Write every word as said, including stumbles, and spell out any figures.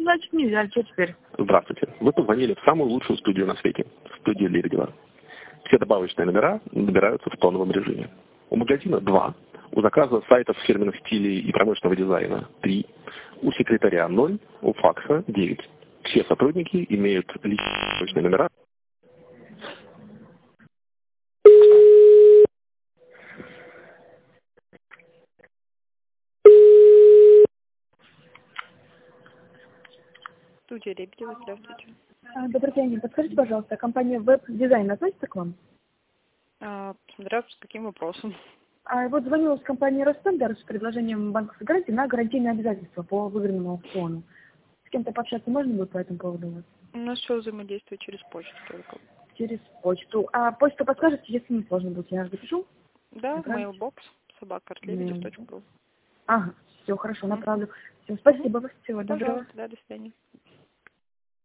Значит, нельзя. Что теперь? Здравствуйте. Вы позвонили в самую лучшую студию на свете. Студию Лебедева. Все добавочные номера набираются в тоновом режиме. У магазина два. У заказа сайтов фирменных стилей и промышленного дизайна три. У секретаря ноль. У факса девять. Все сотрудники имеют личные номера. Студия Лебедева, здравствуйте. А, Добрый день. Подскажите, пожалуйста, компания веб-дизайн относится к вам? А, смотря с каким вопросом. А вот звонила с компании Ростендер с предложением банковской гарантии на гарантийные обязательства по выигранному аукциону. С кем-то пообщаться можно будет по этому поводу у вас? У нас все взаимодействует через почту только. Через почту. А почту подскажете, если не сложно будет, я запишу? Да, Направить? mailbox собака лебедев точка ру. Ага, все, хорошо, направлю. Все, спасибо, всего доброго. Пожалуйста, да, до свидания.